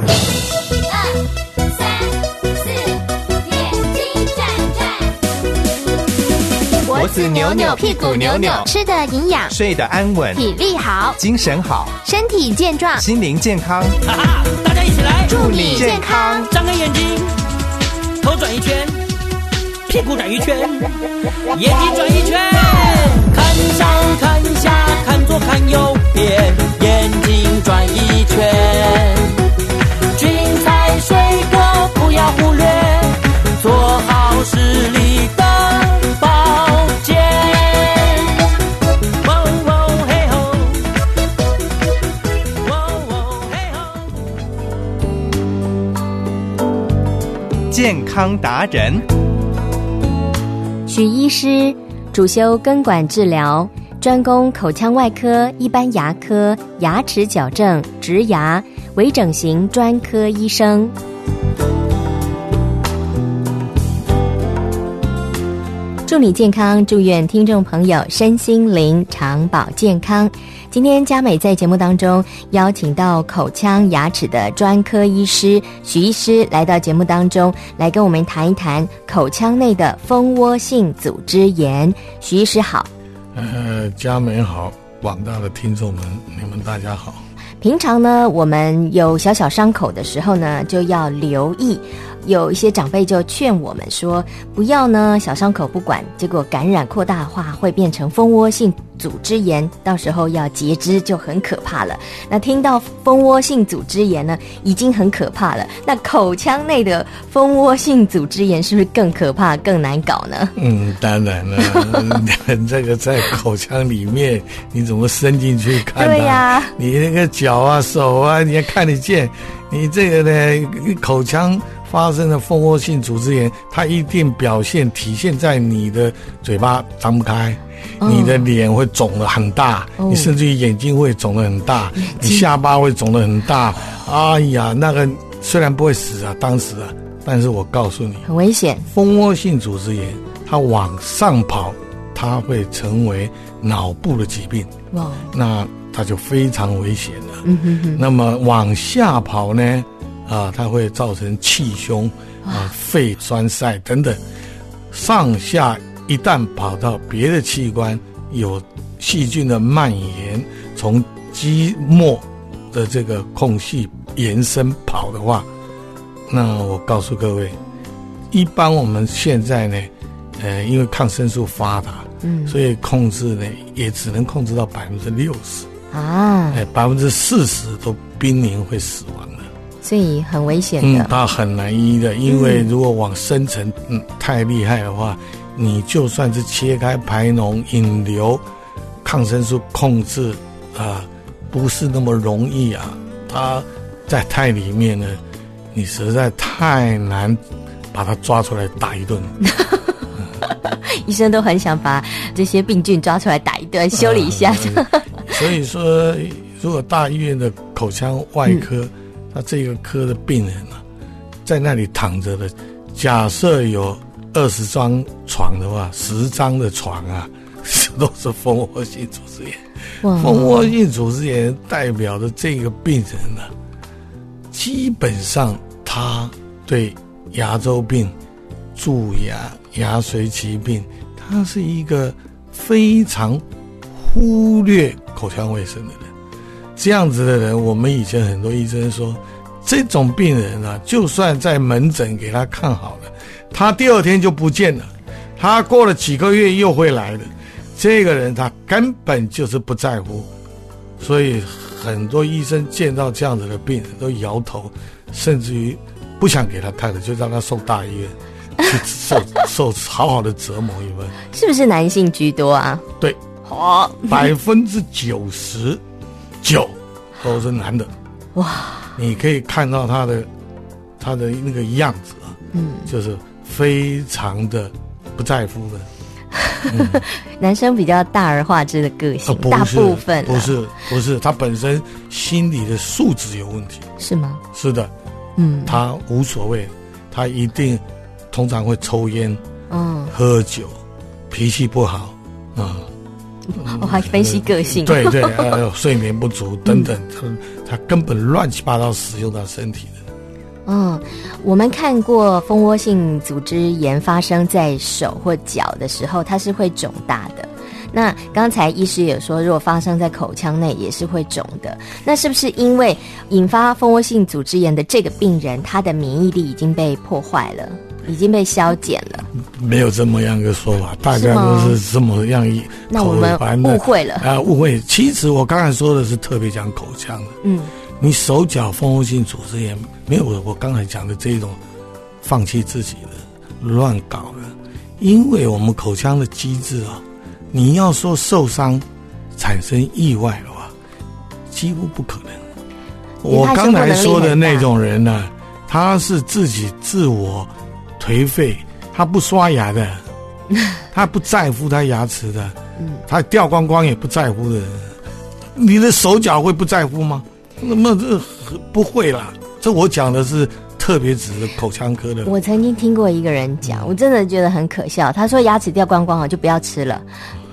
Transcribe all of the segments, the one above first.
脖子扭扭，屁股扭扭， 吃得营养， 睡得安稳， 体力好， 精神好， 身体健壮， 心灵健康。 哈哈，大家一起来， 祝你健康！ 张开眼睛，头转一圈，屁股转一圈，眼睛转一圈，看上看下，看左看右边，眼睛转一圈。菌菜水果不要忽略，做好视力的保健。喔喔嘿吼，喔喔嘿吼。健康达人许医师主修根管治疗，专攻口腔外科、一般牙科、牙齿矫正、植牙、微整形专科医生。祝你健康，祝愿听众朋友身心灵长保健康。今天嘉美在节目当中邀请到口腔牙齿的专科医师许医师来到节目当中，来跟我们谈一谈口腔内的蜂窝性组织炎。许医师好。 嘉美好，广大的听众们，你们大家好。 平常呢，我们有小小伤口的时候呢，就要留意。有一些长辈就劝我们说，不要呢小伤口不管，结果感染扩大化会变成蜂窝性组织炎，到时候要截肢就很可怕了。那听到蜂窝性组织炎呢，已经很可怕了，那口腔内的蜂窝性组织炎是不是更可怕、更难搞呢？ 当然了，这个在口腔里面，你怎么伸进去看它？ 对呀， 你那个脚啊、手啊，你还看得见？你这个呢，口腔发生的蜂窝性组织炎，它一定体现在你的嘴巴张不开，你的脸会肿得很大，你甚至于眼睛会肿得很大，你下巴会肿得很大。哎呀，那个虽然不会死啊，当时啊，但是我告诉你， 很危险。蜂窝性组织炎，它往上跑，它会成为脑部的疾病。哇，那它就非常危险了。那么往下跑呢？它会造成气胸肺栓塞等等。上下一旦跑到别的器官，有细菌的蔓延，从肌膜的这个空隙延伸跑的话，那我告诉各位，一般我们现在呢，因为抗生素发达，所以控制呢也只能控制到60%啊，40%都濒临会死亡了。 所以很危险的。 它很难医的，因为如果往深层太厉害的话，你就算是切开排脓引流，抗生素控制不是那么容易啊。它在太里面呢，你实在太难把它抓出来打一顿。 医生都很想把这些病菌抓出来打一顿，修理一下。 所以说，如果大医院的口腔外科，那这个科的病人啊，在那里躺着的，假设有20张床的话，10张的床啊，都是蜂窝性组织炎。蜂窝性组织炎代表的这个病人呢，基本上他对牙周病、蛀牙、牙髓疾病，他是一个非常忽略口腔卫生的人。这样子的人，我们以前很多医生说，这种病人啊，就算在门诊给他看好了，他第2天就不见了，他过了几个月又会来的。这个人他根本就是不在乎，所以很多医生见到这样子的病人都摇头，甚至于不想给他看了，就让他送大医院去受好好的折磨一番。 是不是男性居多啊？ 对，99%都是男的。哇！你可以看到他的那个样子啊，就是非常的不在乎的。 男生比较大而化之的个性，大部分不是，他本身心理的素质有问题， 是吗？ 是的，他无所谓，他一定通常会抽烟，喝酒，脾气不好啊。 我还分析个性。 对对，睡眠不足等等，它根本乱七八糟使用到身体的。 我们看过蜂窝性组织炎发生在手或脚的时候，它是会肿大的。那刚才医师也说，如果发生在口腔内也是会肿的。那是不是因为引发蜂窝性组织炎的这个病人，他的免疫力已经被破坏了，已经被消减了？ 没有这么样一个说法，大家都是这么样一。 那我们误会了误会。其实我刚才说的是特别讲口腔的。你手脚蜂窝性组织炎没有我刚才讲的这种放弃自己的乱搞的，因为我们口腔的机制你要说受伤产生意外的话，几乎不可能。我刚才说的那种人呢，他是自己自我颓废，他不刷牙的，他不在乎他牙齿的，他掉光光也不在乎的人，你的手脚会不在乎吗？那么这不会啦，这我讲的是特别指的口腔科的。 我曾经听过一个人讲，我真的觉得很可笑。他说牙齿掉光光了就不要吃了。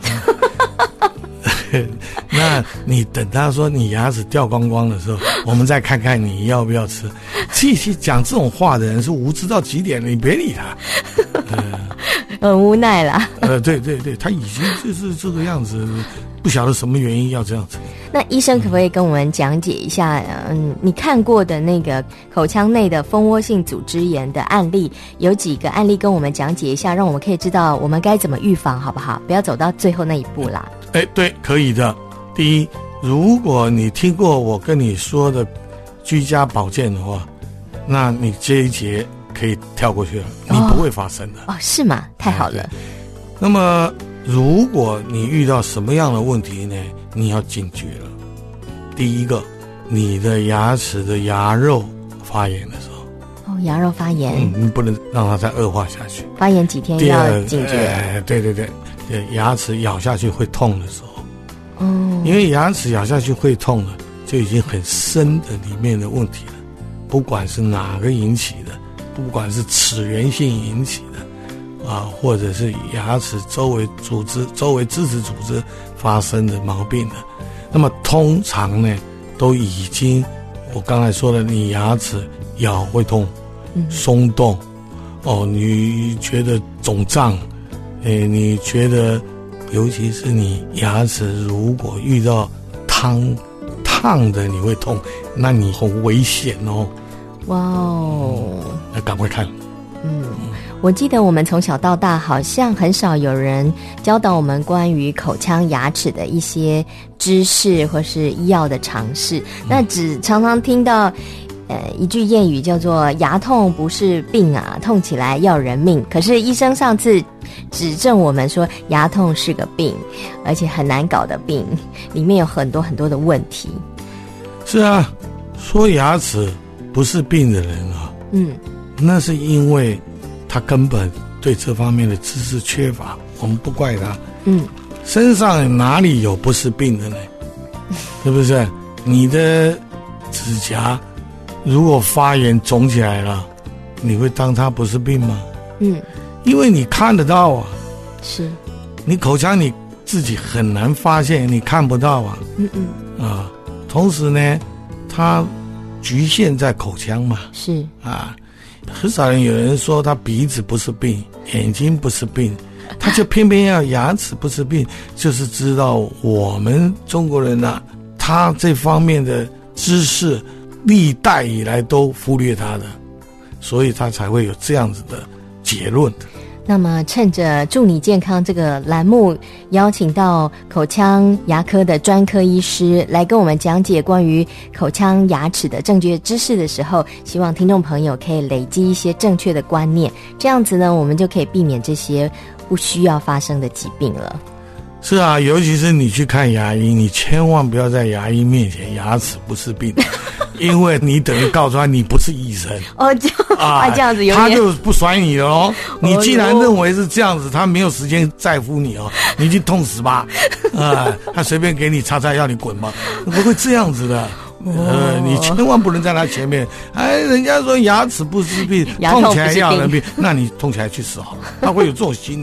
那你等他说你牙齿掉光光的时候，我们再看看你要不要吃。其实讲这种话的人是无知到极点，你别理他。 很无奈啦。 对对对，他已经就是这个样子，不晓得什么原因要这样子。 那医生可不可以跟我们讲解一下，你看过的那个口腔内的蜂窝性组织炎的案例，有几个案例跟我们讲解一下，让我们可以知道我们该怎么预防，好不好？不要走到最后那一步啦。 对，可以的。第一，如果你听过我跟你说的居家保健的话，那你这一节可以跳过去了，你不会发生的。 是吗？太好了。 那么如果你遇到什么样的问题呢？你要警觉了。第一个，你的牙齿的牙肉发炎的时候， 牙肉发炎， 你不能让它再恶化下去。 发炎几天要警觉。 对，牙齿咬下去会痛的时候，因为牙齿咬下去会痛了，就已经很深的里面的问题了。不管是哪个引起的，不管是齿源性引起的或者是牙齿周围支持组织发生的毛病的，那么通常呢都已经我刚才说的，你牙齿咬会痛，松动，你觉得肿胀，你觉得尤其是你牙齿如果遇到烫的你会痛，那你很危险哦。 哇哦， 那赶快看。 我记得我们从小到大好像很少有人教导我们关于口腔牙齿的一些知识或是医药的常识，那只常常听到一句谚语叫做牙痛不是病啊，痛起来要人命。可是医生上次指正我们说牙痛是个病，而且很难搞的病，里面有很多很多的问题。 是啊，说牙齿不是病的人那是因为他根本对这方面的知识缺乏，我们不怪他。身上哪里有不是病的呢？是不是？你的指甲如果发炎肿起来了，你会当它不是病吗？因为你看得到啊。 是。 你口腔你自己很难发现，你看不到啊。同时呢，它局限在口腔嘛。 是。 很少有人说他鼻子不是病，眼睛不是病，他就偏偏要牙齿不是病，就是知道我们中国人他这方面的知识历代以来都忽略他的，所以他才会有这样子的结论的。 那么趁着祝你健康这个栏目，邀请到口腔牙科的专科医师来跟我们讲解关于口腔牙齿的正确知识的时候，希望听众朋友可以累积一些正确的观念，这样子呢，我们就可以避免这些不需要发生的疾病了。 是啊，尤其是你去看牙医，你千万不要在牙医面前牙齿不是病因为你等于告诉他你不是医生这样子有点他就不甩你了哦。你既然认为是这样子，他没有时间在乎你哦，你去痛死吧他随便给你擦擦要你滚吧，不会这样子的。你千万不能在他前面人家说牙齿不是病，痛起来要人病，那你痛起来去死好了。他会有这种心理，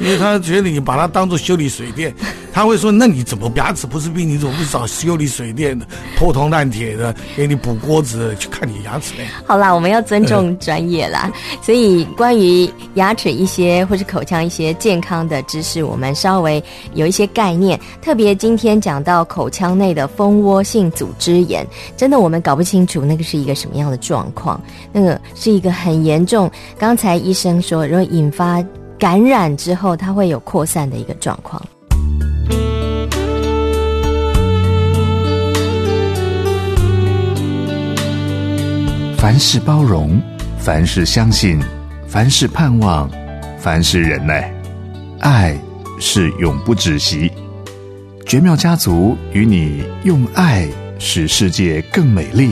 因为他觉得你把它当作修理水电，他会说：那你怎么牙齿不是病？你怎么不找修理水电的、破铜烂铁的，给你补锅子的去看你牙齿呢？ 好啦，我们要尊重专业啦。所以关于牙齿一些或是口腔一些健康的知识，我们稍微有一些概念。特别今天讲到口腔内的蜂窝性组织炎，真的我们搞不清楚那个是一个什么样的状况，那个是一个很严重。刚才医生说，如果引发感染之后，它会有扩散的一个状况。 凡事包容，凡事相信，凡事盼望，凡事忍耐，爱是永不止息。绝妙家族与你用爱使世界更美丽。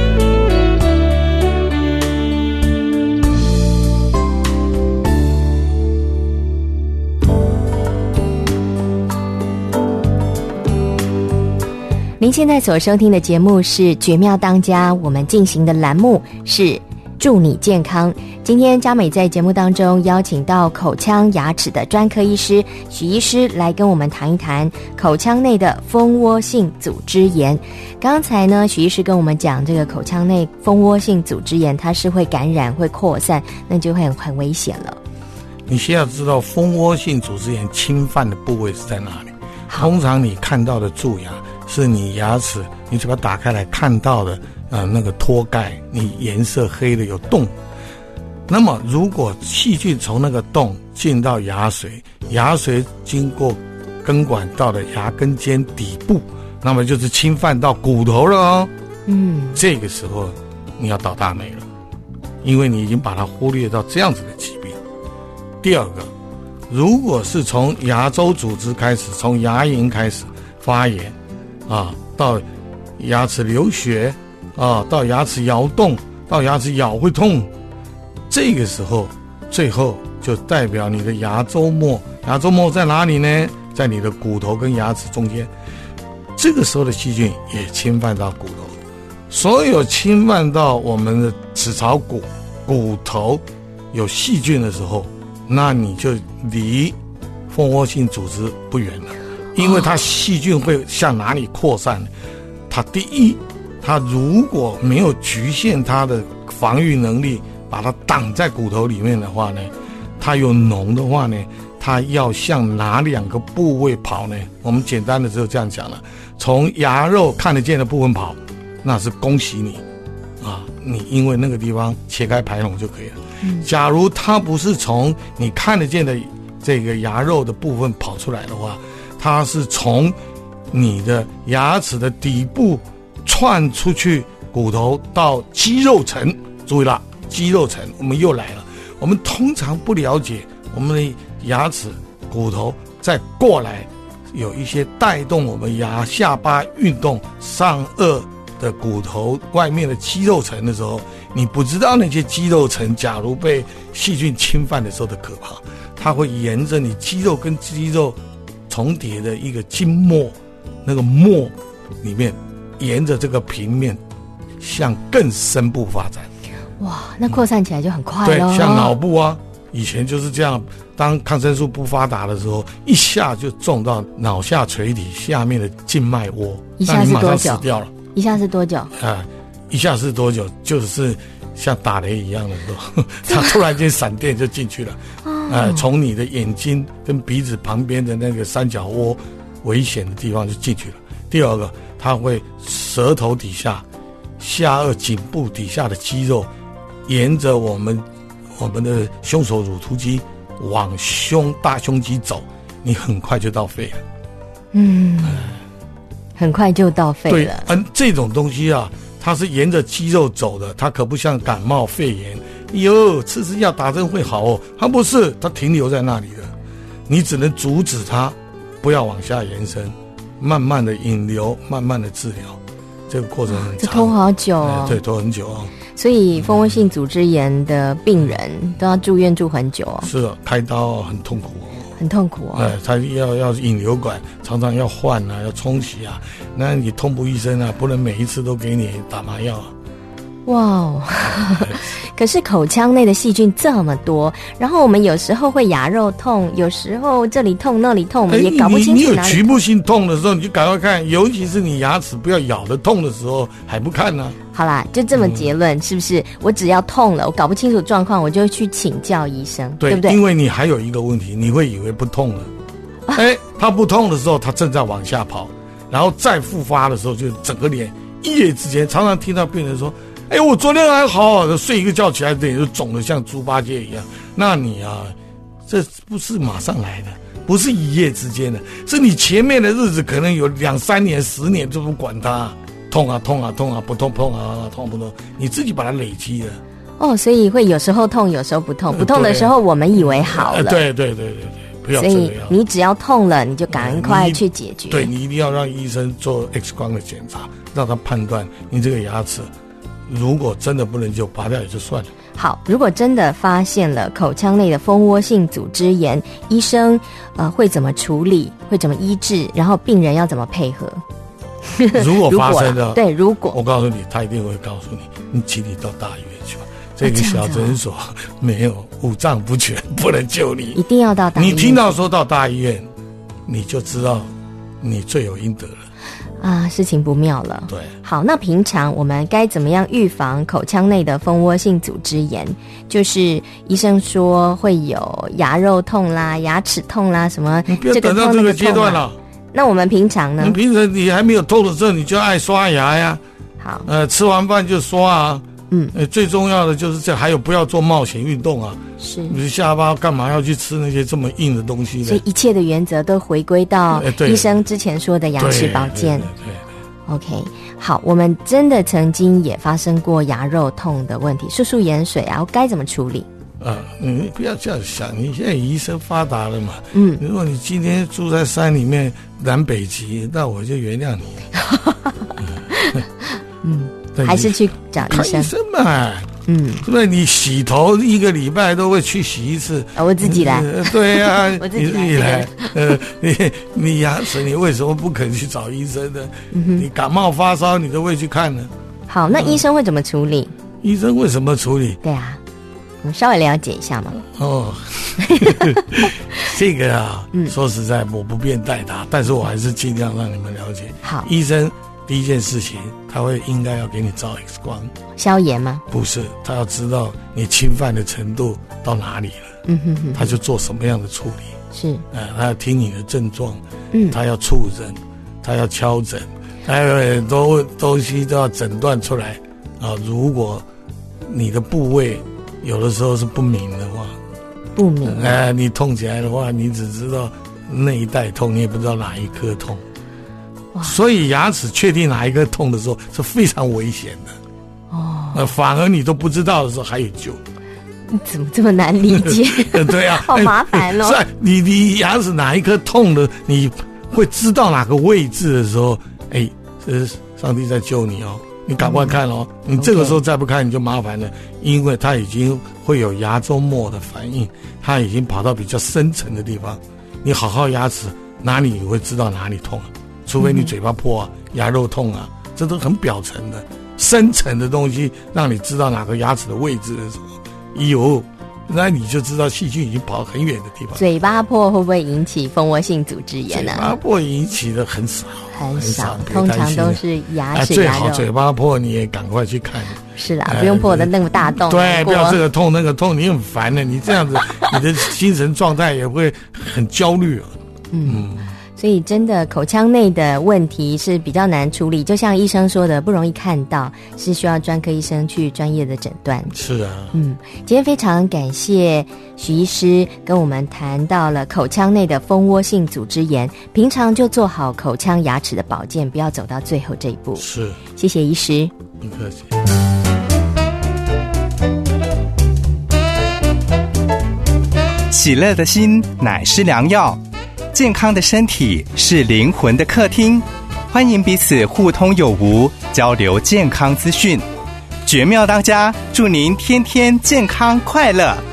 您现在所收听的节目是《绝妙当家》，我们进行的栏目是祝你健康。今天嘉美在节目当中邀请到口腔牙齿的专科医师许医师来跟我们谈一谈口腔内的蜂窝性组织炎。刚才呢，许医师跟我们讲这个口腔内蜂窝性组织炎，它是会感染、会扩散，那就会很危险了。 你先要知道蜂窝性组织炎侵犯的部位是在哪里。通常你看到的蛀牙是你牙齿，你嘴巴打开来看到的那个脱钙，你颜色黑的有洞。那么如果细菌从那个洞进到牙髓，牙髓经过根管到了牙根尖底部，那么就是侵犯到骨头了哦。这个时候你要倒大霉了，因为你已经把它忽略到这样子的疾病。第二个，如果是从牙周组织开始，从牙龈开始发炎到牙齿流血到牙齿摇动，到牙齿咬会痛，这个时候最后就代表你的牙周末在哪里呢？在你的骨头跟牙齿中间。这个时候的细菌也侵犯到骨头，所有侵犯到我们的齿槽骨头有细菌的时候，那你就离蜂窝性组织不远了。因为它细菌会向哪里扩散？它第一，它如果没有局限它的防御能力，把它挡在骨头里面的话呢，它有脓的话呢，它要向哪两个部位跑呢？我们简单的就这样讲了，从牙肉看得见的部分跑，那是恭喜你你因为那个地方切开排脓就可以了。假如它不是从你看得见的这个牙肉的部分跑出来的话，它是从你的牙齿的底部窜出去骨头到肌肉层。注意了，肌肉层我们又来了。我们通常不了解我们的牙齿骨头再过来有一些带动我们下巴运动上颚的骨头外面的肌肉层的时候，你不知道那些肌肉层假如被细菌侵犯的时候的可怕。它会沿着你肌肉跟肌肉重叠的一个筋膜，那个膜里面沿着这个平面向更深部发展。 哇，那扩散起来就很快了。 对， 像脑部以前就是这样，当抗生素不发达的时候，一下就中到脑下垂体下面的静脉窝， 一下是多久？ 那你马上死掉了。 一下是多久？ 一下是多久？就是像打雷一样的时候，它突然间闪电就进去了。从你的眼睛跟鼻子旁边的那个三角窝危险的地方就进去了。第二个，它会舌头底下、下颚颈部底下的肌肉，沿着我们的胸锁乳突肌往大胸肌走，你很快就到肺了。 很快就到肺了。 对，这种东西它是沿着肌肉走的，它可不像感冒肺炎，吃药打针会好哦。它不是，它停留在那里的，你只能阻止它不要往下延伸，慢慢的引流，慢慢的治疗。这个过程很长， 这拖好久哦。 对，拖很久所以蜂窝性组织炎的病人都要住院住很久哦。 是开刀很痛苦很痛苦他要引流管，常常要换要冲洗那你通不医生不能每一次都给你打麻药哇哦！可是口腔内的细菌这么多，然后我们有时候会牙肉痛，有时候这里痛那里痛，我们也搞不清楚哪里痛。 你有局部性痛的时候，你就赶快看，尤其是你牙齿不要咬的痛的时候，还不看呢？ 好啦，就这么结论，是不是？我只要痛了，我搞不清楚状况，我就去请教医生，对不对？ 因为你还有一个问题，你会以为不痛了，他不痛的时候，他正在往下跑，然后再复发的时候，就整个脸一夜之间，常常听到病人说。我昨天还好好的睡一个觉起来，脸就肿得像猪八戒一样。那你啊，这不是马上来的，不是一夜之间的，是你前面的日子可能有2、3年、10年就不管它，痛啊痛啊痛啊不痛痛啊痛不痛，你自己把它累积了。 哦，所以会有时候痛，有时候不痛，不痛的时候我们以为好了。 对，不要这样。 所以你只要痛了，你就赶快去解决。 对，你一定要让医生做 X 光的检查，让他判断你这个牙齿。如果真的不能救，拔掉也就算了。 好，如果真的发现了口腔内的蜂窝性组织炎，医生会怎么处理？会怎么医治？然后病人要怎么配合？ 如果发生了， 对，如果我告诉你，他一定会告诉你，你请你到大医院去吧。这个小诊所没有五脏不全，不能救你。 一定要到大医院。 你听到说到大医院，你就知道你罪有应得了。 事情不妙了。 对， 好，那平常我们该怎么样预防口腔内的蜂窝性组织炎？就是医生说会有牙肉痛啦、牙齿痛啦，什么你不要等到这个阶段了。 那我们平常呢？ 你平常你还没有痛的时候，你就爱刷牙呀。 好， 吃完饭就刷啊。最重要的就是这，还有不要做冒险运动啊。 是， 你下巴干嘛要去吃那些这么硬的东西呢？ 所以一切的原则都回归到医生之前说的牙齿保健。对 OK， 好，我们真的曾经也发生过牙肉痛的问题，漱盐水啊，该怎么处理？ 你不要这样想，你现在医生发达了嘛。如果你今天住在山里面南北极，那我就原谅你。 还是去找医生。 看医生嘛。对不对？你洗头1个礼拜都会去洗一次。 我自己来。 对啊， 我自己来。 你牙齿你为什么不肯去找医生呢？你感冒发烧你都会去看呢。 好，那医生会怎么处理？ 医生为什么处理？ 对啊，我们稍微了解一下嘛。 这个啊，说实在我不便代答，但是我还是尽量让你们了解。 好， 医生第一件事情，他会应该要给你照 X 光。 消炎吗？ 不是，他要知道你侵犯的程度到哪里了。他就做什么样的处理。 是， 他要听你的症状，他要触诊，他要敲诊，他有很多东西都要诊断出来啊。如果你的部位有的时候是不明的话，你痛起来的话，你只知道那一带痛，你也不知道哪一颗痛。所以牙齿确定哪一颗痛的时候是非常危险的。反而你都不知道的时候还有救。 怎么这么难理解？ 对啊， 好麻烦哦。 是啊，你牙齿哪一颗痛的，你会知道哪个位置的时候，这是上帝在救你哦，你赶快看哦。你这个时候再不看你就麻烦了，因为它已经会有牙周膜的反应，它已经跑到比较深层的地方。你好好牙齿哪里你会知道哪里痛啊？除非你嘴巴破啊、牙肉痛啊，这都很表层的。深层的东西让你知道哪个牙齿的位置的时候，那你就知道细菌已经跑很远的地方。 嘴巴破会不会引起蜂窝性组织炎呢？ 嘴巴破引起的很少， 通常都是牙齿最好嘴巴破你也赶快去看。是啦，不用破的那么大洞。 对，不要这个痛那个痛，你很烦的。你这样子，你的精神状态也会很焦虑。 所以真的口腔内的问题是比较难处理，就像医生说的，不容易看到，是需要专科医生去专业的诊断。 是啊。 今天非常感谢许医师跟我们谈到了口腔内的蜂窝性组织炎，平常就做好口腔牙齿的保健，不要走到最后这一步。 是， 谢谢医师。 不客气。 喜乐的心乃是良药，健康的身体是灵魂的客厅。欢迎彼此互通有无，交流健康资讯。绝妙当家，祝您天天健康快乐。